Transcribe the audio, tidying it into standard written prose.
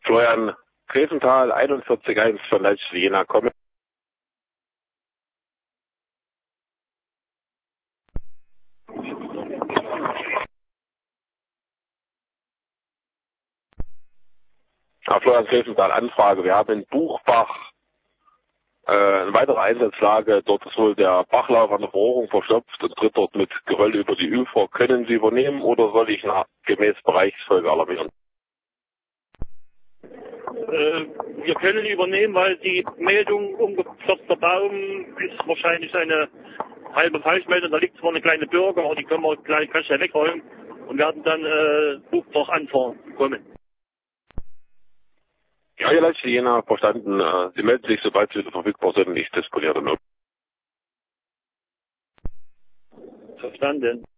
Florian Gresenthal, 41.1 von Leipzig Jena, kommen. Florian Gresenthal, Anfrage. Wir haben in Buchbach eine weitere Einsatzlage. Dort ist wohl der Bachlauf an der Verrohrung verstopft und tritt dort mit Geröll über die Ufer. Können Sie übernehmen oder soll ich gemäß Bereichsfolge alarmieren? Wir können übernehmen, weil die Meldung umgepfropfter Baum ist wahrscheinlich eine halbe Falschmeldung. Da liegt zwar eine kleine Bürger, aber die können wir gleich schnell wegräumen und werden dann Buchbach anfahren kommen. Ja, hier Leipzig Jena, verstanden. Sie melden sich, sobald Sie wieder verfügbar sind. Ich disponiere nur. Verstanden.